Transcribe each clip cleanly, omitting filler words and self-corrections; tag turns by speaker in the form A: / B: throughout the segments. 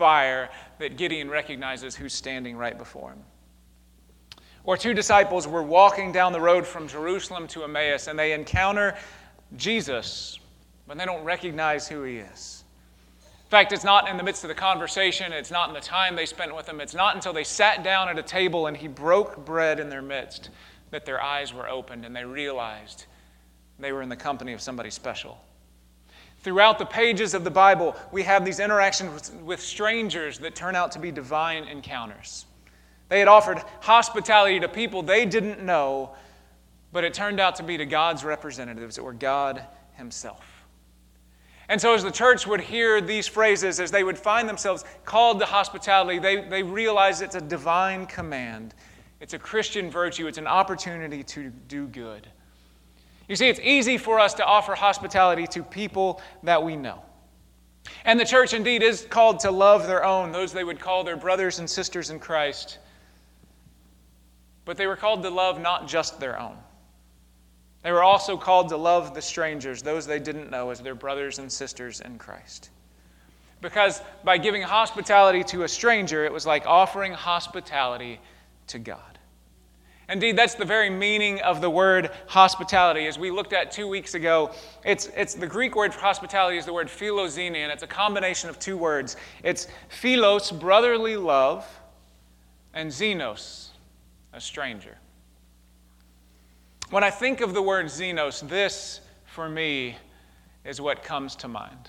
A: fire that Gideon recognizes who's standing right before him. Or two disciples were walking down the road from Jerusalem to Emmaus, and they encounter Jesus, but they don't recognize who he is. In fact, it's not in the midst of the conversation. It's not in the time they spent with him. It's not until they sat down at a table and he broke bread in their midst that their eyes were opened and they realized they were in the company of somebody special. Throughout the pages of the Bible, we have these interactions with strangers that turn out to be divine encounters. They had offered hospitality to people they didn't know, but it turned out to be to God's representatives, or God himself. And so as the church would hear these phrases, as they would find themselves called to hospitality, they realize it's a divine command. It's a Christian virtue. It's an opportunity to do good. You see, it's easy for us to offer hospitality to people that we know. And the church indeed is called to love their own, those they would call their brothers and sisters in Christ. But they were called to love not just their own. They were also called to love the strangers, those they didn't know, as their brothers and sisters in Christ. Because by giving hospitality to a stranger, it was like offering hospitality to God. Indeed, that's the very meaning of the word hospitality. As we looked at 2 weeks ago, it's the Greek word for hospitality is the word philoxenia, and it's a combination of two words. It's philos, brotherly love, and xenos, a stranger. When I think of the word xenos, this, for me, is what comes to mind.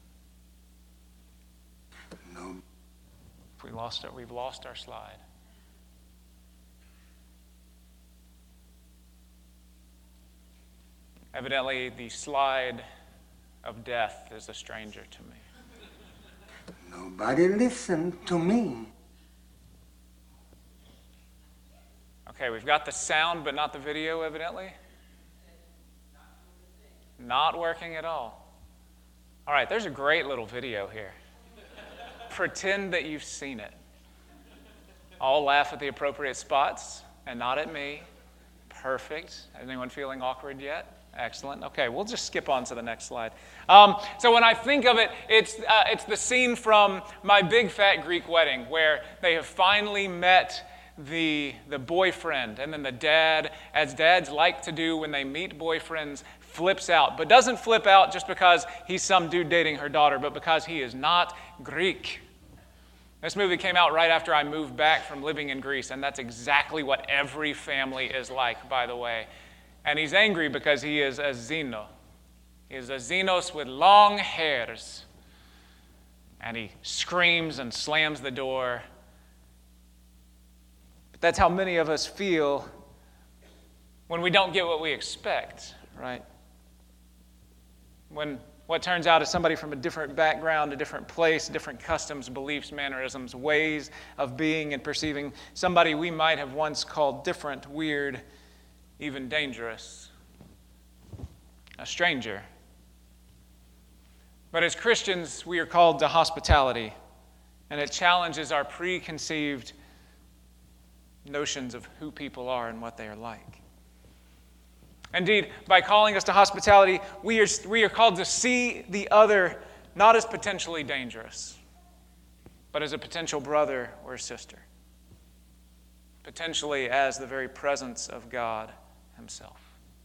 B: No.
A: We've lost our slide. Evidently, the slide of death is a stranger to me.
B: Nobody listened to me.
A: Okay, we've got the sound, but not the video, evidently. Not working at all. All right, there's a great little video here. Pretend that you've seen it. All laugh at the appropriate spots and not at me. Perfect. Anyone feeling awkward yet? Excellent. Okay, we'll just skip on to the next slide. So when I think of it, it's the scene from My Big Fat Greek Wedding, where they have finally met the boyfriend, and then the dad, as dads like to do when they meet boyfriends, flips out. But doesn't flip out just because he's some dude dating her daughter, but because he is not Greek. This movie came out right after I moved back from living in Greece, and that's exactly what every family is like, by the way. And he's angry because he is a xeno. He is a xenos with long hairs. And he screams and slams the door. But that's how many of us feel when we don't get what we expect, right? When what turns out is somebody from a different background, a different place, different customs, beliefs, mannerisms, ways of being and perceiving, somebody we might have once called different, weird, even dangerous, a stranger. But as Christians, we are called to hospitality, and it challenges our preconceived notions of who people are and what they are like. Indeed, by calling us to hospitality, we are called to see the other not as potentially dangerous, but as a potential brother or sister, potentially as the very presence of God himself.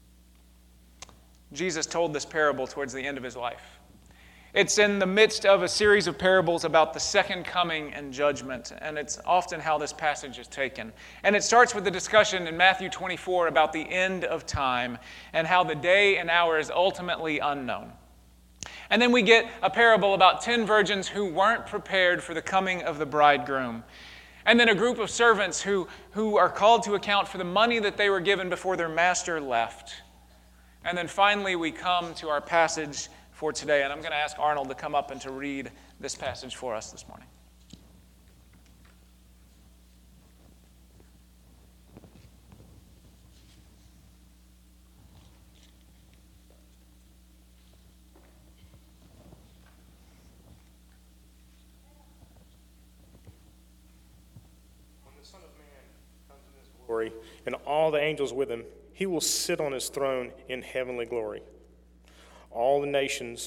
A: Jesus told this parable towards the end of his life. It's in the midst of a series of parables about the second coming and judgment, and it's often how this passage is taken. And it starts with the discussion in Matthew 24 about the end of time and how the day and hour is ultimately unknown. And then we get a parable about 10 virgins who weren't prepared for the coming of the bridegroom. And then a group of servants who are called to account for the money that they were given before their master left. And then finally we come to our passage for today. And I'm going to ask Arnold to come up and to read this passage for us this morning.
C: When the Son of Man comes in his glory, and all the angels with him, he will sit on his throne in heavenly glory. All the nations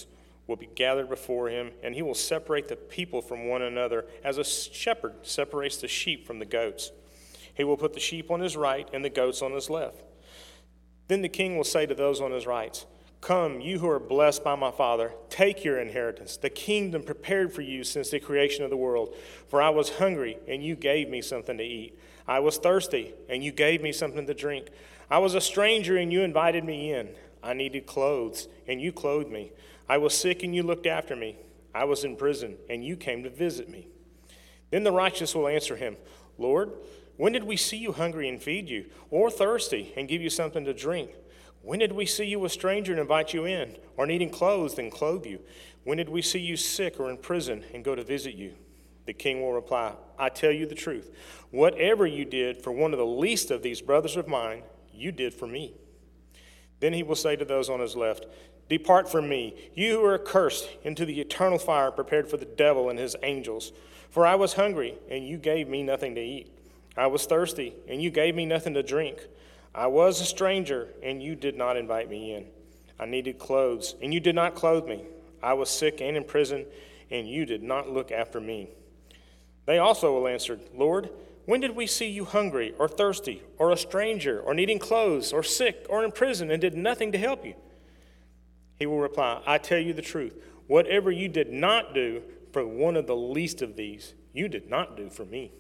C: will be gathered before him, and he will separate the people from one another as a shepherd separates the sheep from the goats. He will put the sheep on his right and the goats on his left. Then the king will say to those on his right, 'Come, you who are blessed by my Father, take your inheritance, the kingdom prepared for you since the creation of the world. For I was hungry, and you gave me something to eat. I was thirsty, and you gave me something to drink. I was a stranger, and you invited me in. I needed clothes, and you clothed me. I was sick, and you looked after me. I was in prison, and you came to visit me.' Then the righteous will answer him, 'Lord, when did we see you hungry and feed you, or thirsty and give you something to drink? When did we see you a stranger and invite you in, or needing clothes and clothe you? When did we see you sick or in prison and go to visit you?' The king will reply, 'I tell you the truth. Whatever you did for one of the least of these brothers of mine, you did for me.' Then he will say to those on his left, 'Depart from me, you who are cursed, into the eternal fire prepared for the devil and his angels. For I was hungry, and you gave me nothing to eat. I was thirsty, and you gave me nothing to drink. I was a stranger, and you did not invite me in. I needed clothes, and you did not clothe me. I was sick and in prison, and you did not look after me.' They also will answer, 'Lord, when did we see you hungry or thirsty or a stranger or needing clothes or sick or in prison and did nothing to help you?' He will reply, 'I tell you the truth. Whatever you did not do for one of the least of these, you did not do for me.'"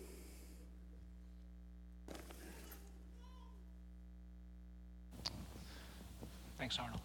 A: Thanks, Arnold.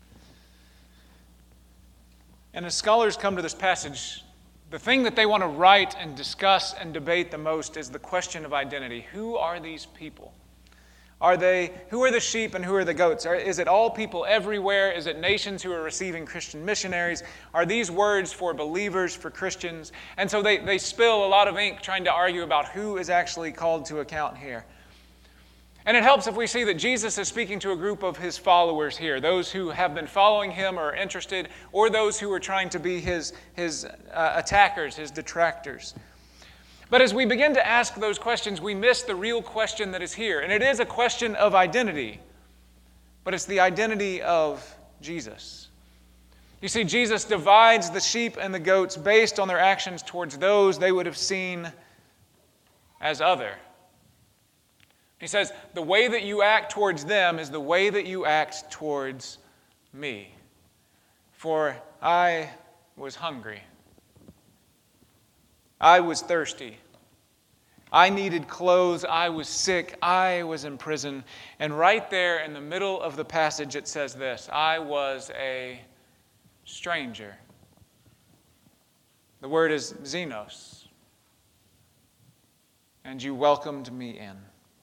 A: And as scholars come to this passage, the thing that they want to write and discuss and debate the most is the question of identity. Who are these people? Who are the sheep and who are the goats? Is it all people everywhere? Is it nations who are receiving Christian missionaries? Are these words for believers, for Christians? And so they spill a lot of ink trying to argue about who is actually called to account here. And it helps if we see that Jesus is speaking to a group of his followers here, those who have been following him or are interested, or those who are trying to be his attackers, his detractors. But as we begin to ask those questions, we miss the real question that is here. And it is a question of identity, but it's the identity of Jesus. You see, Jesus divides the sheep and the goats based on their actions towards those they would have seen as other. He says, the way that you act towards them is the way that you act towards me. For I was hungry. I was thirsty. I needed clothes. I was sick. I was in prison. And right there in the middle of the passage it says this, I was a stranger. The word is xenos. And you welcomed me in.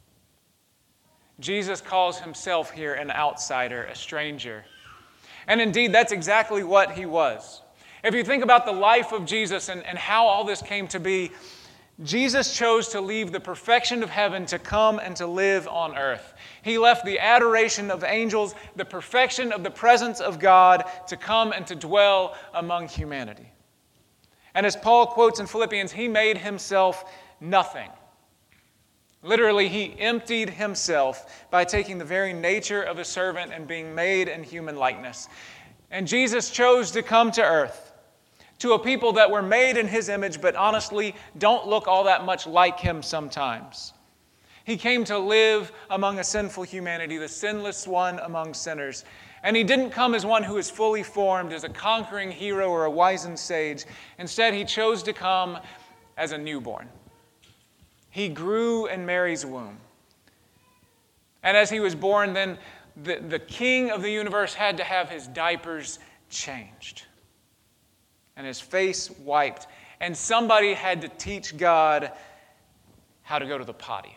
A: Jesus calls himself here an outsider, a stranger. And indeed, that's exactly what he was. If you think about the life of Jesus and how all this came to be, Jesus chose to leave the perfection of heaven to come and to live on earth. He left the adoration of angels, the perfection of the presence of God, to come and to dwell among humanity. And as Paul quotes in Philippians, he made himself nothing. Literally, he emptied himself by taking the very nature of a servant and being made in human likeness. And Jesus chose to come to earth, to a people that were made in his image, but honestly don't look all that much like him sometimes. He came to live among a sinful humanity, the sinless one among sinners. And he didn't come as one who is fully formed, as a conquering hero or a wizened sage. Instead, he chose to come as a newborn. He grew in Mary's womb. And as he was born, then the king of the universe had to have his diapers changed and his face wiped. And somebody had to teach God how to go to the potty.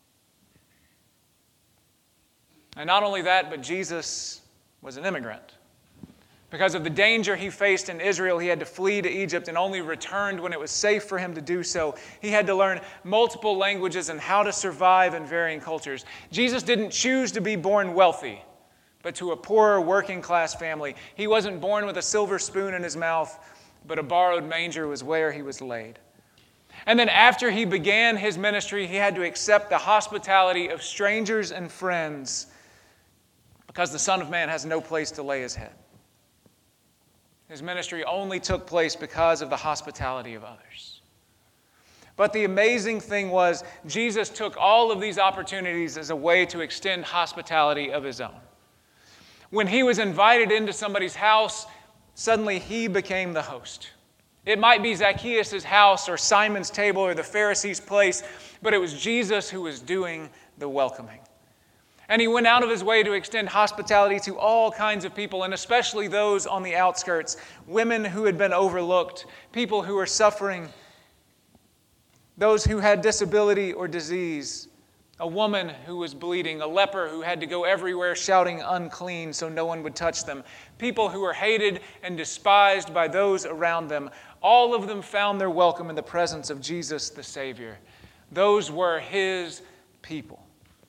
A: And not only that, but Jesus was an immigrant. Because of the danger he faced in Israel, he had to flee to Egypt and only returned when it was safe for him to do so. He had to learn multiple languages and how to survive in varying cultures. Jesus didn't choose to be born wealthy, but to a poorer working-class family. He wasn't born with a silver spoon in his mouth, but a borrowed manger was where he was laid. And then after he began his ministry, he had to accept the hospitality of strangers and friends because the Son of Man has no place to lay his head. His ministry only took place because of the hospitality of others. But the amazing thing was, Jesus took all of these opportunities as a way to extend hospitality of his own. When he was invited into somebody's house, suddenly he became the host. It might be Zacchaeus' house or Simon's table or the Pharisees' place, but it was Jesus who was doing the welcoming. And he went out of his way to extend hospitality to all kinds of people, and especially those on the outskirts, women who had been overlooked, people who were suffering, those who had disability or disease, a woman who was bleeding, a leper who had to go everywhere shouting unclean so no one would touch them, people who were hated and despised by those around them. All of them found their welcome in the presence of Jesus the Savior. Those were his people.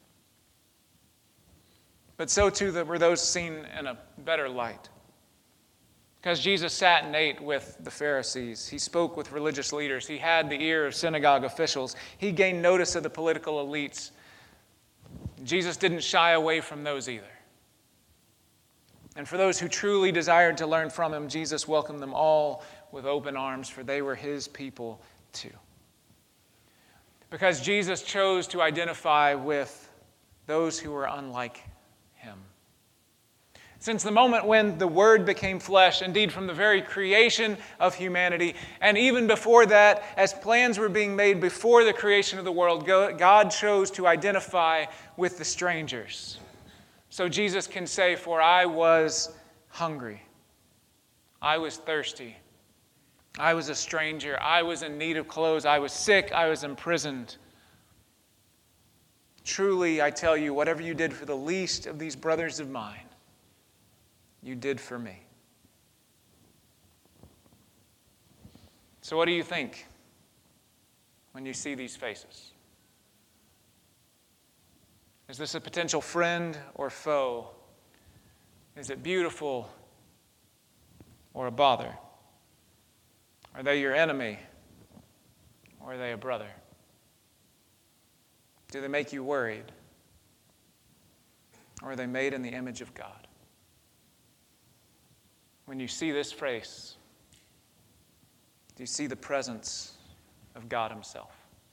A: But so too were those seen in a better light. Because Jesus sat and ate with the Pharisees. He spoke with religious leaders. He had the ear of synagogue officials. He gained notice of the political elites. Jesus didn't shy away from those either. And for those who truly desired to learn from him, Jesus welcomed them all with open arms, for they were his people too. Because Jesus chose to identify with those who were unlike him. Since the moment when the Word became flesh, indeed from the very creation of humanity, and even before that, as plans were being made before the creation of the world, God chose to identify with the strangers. So Jesus can say, "For I was hungry, I was thirsty, I was a stranger, I was in need of clothes, I was sick, I was imprisoned. Truly, I tell you, whatever you did for the least of these brothers of mine, you did for me." So what do you think when you see these faces? Is this a potential friend or foe? Is it beautiful or a bother? Are they your enemy or are they a brother? Do they make you worried? Or are they made in the image of God? When you see this face, do you see the presence of God himself?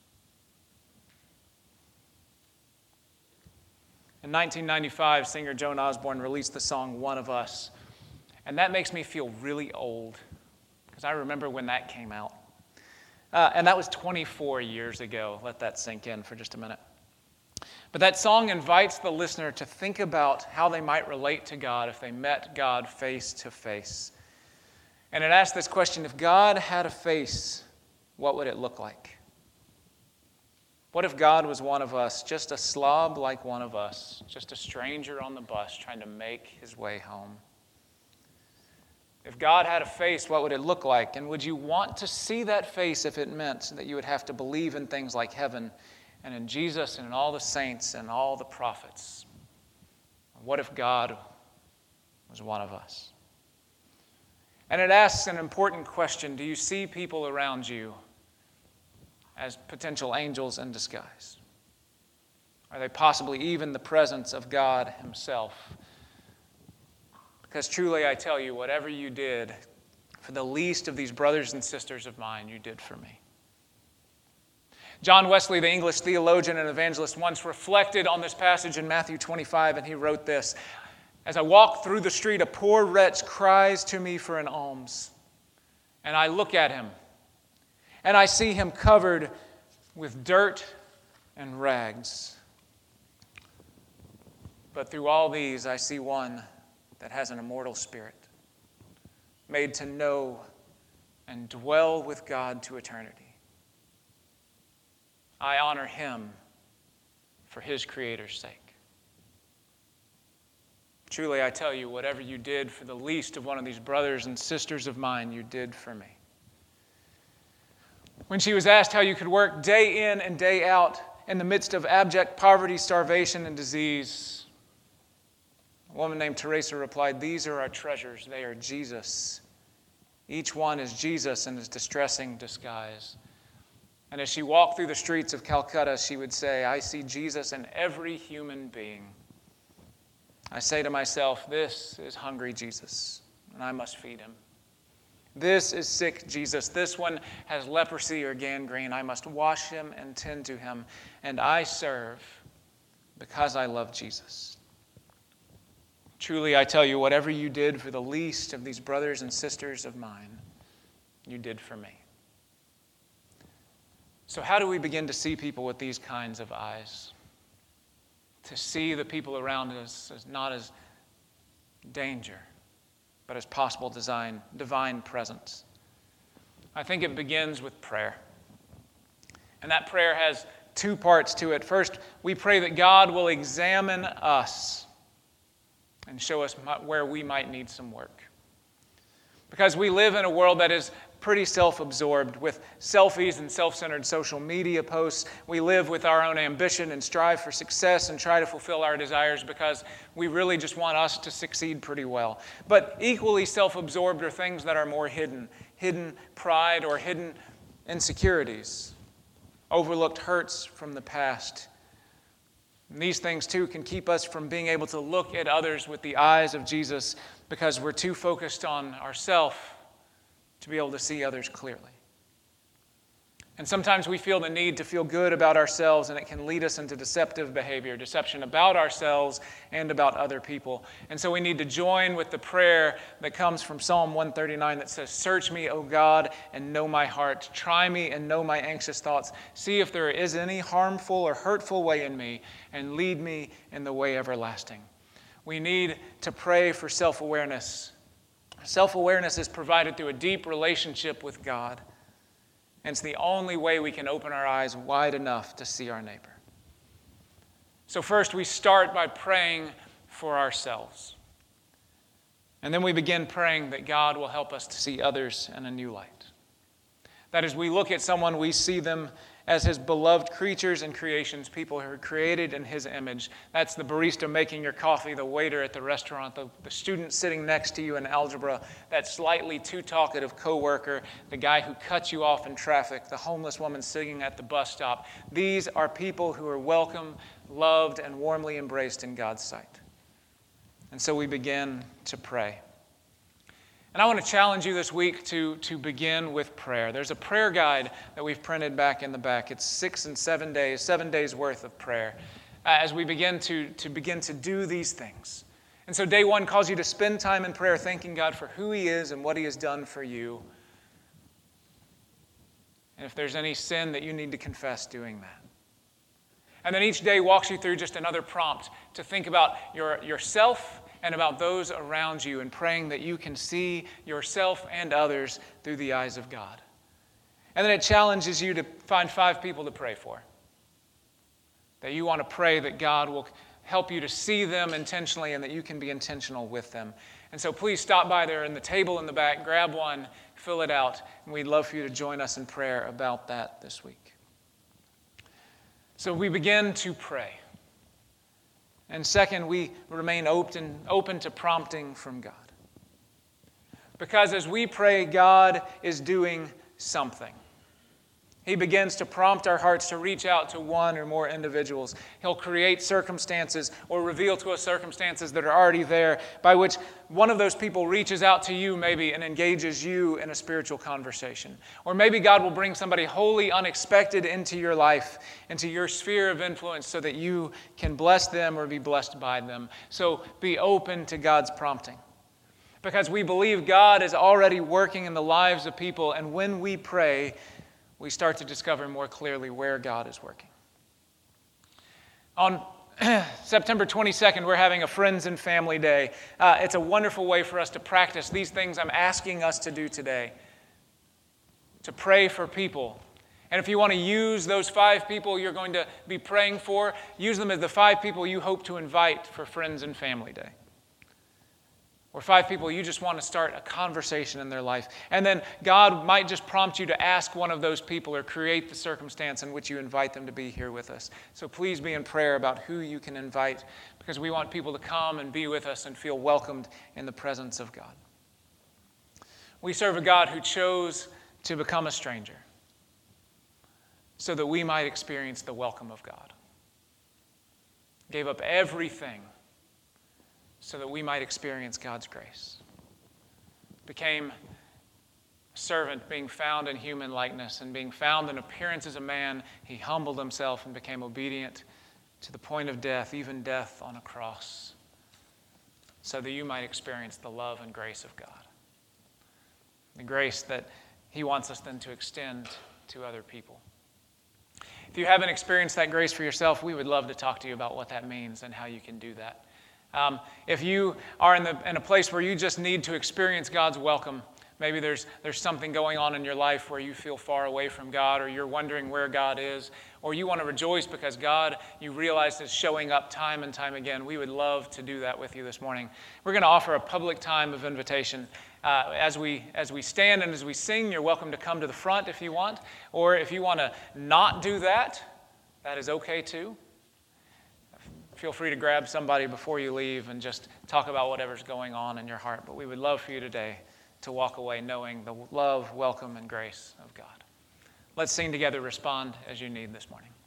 A: In 1995, singer Joan Osborne released the song "One of Us," and that makes me feel really old, because I remember when that came out. And that was 24 years ago. Let that sink in for just a minute. But that song invites the listener to think about how they might relate to God if they met God face to face. And it asks this question: if God had a face, what would it look like? What if God was one of us, just a slob like one of us, just a stranger on the bus trying to make his way home? If God had a face, what would it look like? And would you want to see that face if it meant that you would have to believe in things like heaven and in Jesus and in all the saints and all the prophets? What if God was one of us? And it asks an important question: do you see people around you as potential angels in disguise? Are they possibly even the presence of God himself? Because truly I tell you, whatever you did for the least of these brothers and sisters of mine, you did for me. John Wesley, the English theologian and evangelist, once reflected on this passage in Matthew 25, and he wrote this: "As I walk through the street, a poor wretch cries to me for an alms. And I look at him, and I see him covered with dirt and rags. But through all these, I see one that has an immortal spirit, made to know and dwell with God to eternity. I honor him for his Creator's sake." Truly, I tell you, whatever you did for the least of one of these brothers and sisters of mine, you did for me. When she was asked how you could work day in and day out in the midst of abject poverty, starvation, and disease, a woman named Teresa replied, "These are our treasures. They are Jesus. Each one is Jesus in his distressing disguise." And as she walked through the streets of Calcutta, she would say, "I see Jesus in every human being. I say to myself, this is hungry Jesus, and I must feed him. This is sick Jesus. This one has leprosy or gangrene. I must wash him and tend to him. And I serve because I love Jesus. Truly, I tell you, whatever you did for the least of these brothers and sisters of mine, you did for me. So how do we begin to see people with these kinds of eyes? To see the people around us as not as danger, but as possible divine presence. I think it begins with prayer. And that prayer has two parts to it. First, we pray that God will examine us and show us where we might need some work. Because we live in a world that is pretty self-absorbed with selfies and self-centered social media posts. We live with our own ambition and strive for success and try to fulfill our desires because we really just want us to succeed pretty well. But equally self-absorbed are things that are more hidden pride or hidden insecurities, overlooked hurts from the past. And these things, too, can keep us from being able to look at others with the eyes of Jesus because we're too focused on ourselves to be able to see others clearly. And sometimes we feel the need to feel good about ourselves, and it can lead us into deceptive behavior, deception about ourselves and about other people. And so we need to join with the prayer that comes from Psalm 139 that says, "Search me, O God, and know my heart. Try me and know my anxious thoughts. See if there is any harmful or hurtful way in me, and lead me in the way everlasting." We need to pray for self-awareness. Self-awareness is provided through a deep relationship with God. And it's the only way we can open our eyes wide enough to see our neighbor. So first, we start by praying for ourselves. And then we begin praying that God will help us to see others in a new light. That as we look at someone, we see them as his beloved creatures and creations, people who are created in his image. That's the barista making your coffee, the waiter at the restaurant, the student sitting next to you in algebra, that slightly too talkative coworker, the guy who cuts you off in traffic, the homeless woman sitting at the bus stop. These are people who are welcome, loved, and warmly embraced in God's sight. And so we begin to pray. And I want to challenge you this week to begin with prayer. There's a prayer guide that we've printed back in the back. It's 6 and 7 days, 7 days worth of prayer as we begin to do these things. And so day 1 calls you to spend time in prayer thanking God for who he is and what he has done for you. And if there's any sin that you need to confess, doing that. And then each day walks you through just another prompt to think about yourself and about those around you, and praying that you can see yourself and others through the eyes of God. And then it challenges you to find 5 people to pray for. That you want to pray that God will help you to see them intentionally and that you can be intentional with them. And so please stop by there in the table in the back, grab one, fill it out, and we'd love for you to join us in prayer about that this week. So we begin to pray. And second, we remain open to prompting from God. Because as we pray, God is doing something. He begins to prompt our hearts to reach out to one or more individuals. He'll create circumstances or reveal to us circumstances that are already there by which one of those people reaches out to you maybe and engages you in a spiritual conversation. Or maybe God will bring somebody wholly unexpected into your life, into your sphere of influence so that you can bless them or be blessed by them. So be open to God's prompting. Because we believe God is already working in the lives of people, and when we pray, we start to discover more clearly where God is working. On September 22nd, we're having a Friends and Family Day. It's a wonderful way for us to practice these things I'm asking us to do today. To pray for people. And if you want to use those 5 people you're going to be praying for, use them as the 5 people you hope to invite for Friends and Family Day. Or 5 people you just want to start a conversation in their life. And then God might just prompt you to ask one of those people or create the circumstance in which you invite them to be here with us. So please be in prayer about who you can invite, because we want people to come and be with us and feel welcomed in the presence of God. We serve a God who chose to become a stranger so that we might experience the welcome of God. Gave up everything so that we might experience God's grace. Became servant being found in human likeness and being found in appearance as a man, he humbled himself and became obedient to the point of death, even death on a cross, so that you might experience the love and grace of God. The grace that he wants us then to extend to other people. If you haven't experienced that grace for yourself, we would love to talk to you about what that means and how you can do that. If you are in a place where you just need to experience God's welcome, maybe there's something going on in your life where you feel far away from God, or you're wondering where God is, or you want to rejoice because God, you realize, is showing up time and time again, we would love to do that with you this morning. We're going to offer a public time of invitation. As we stand and as we sing, you're welcome to come to the front if you want, or if you want to not do that, that is okay too. Feel free to grab somebody before you leave and just talk about whatever's going on in your heart. But we would love for you today to walk away knowing the love, welcome, and grace of God. Let's sing together, Respond as You Need this morning.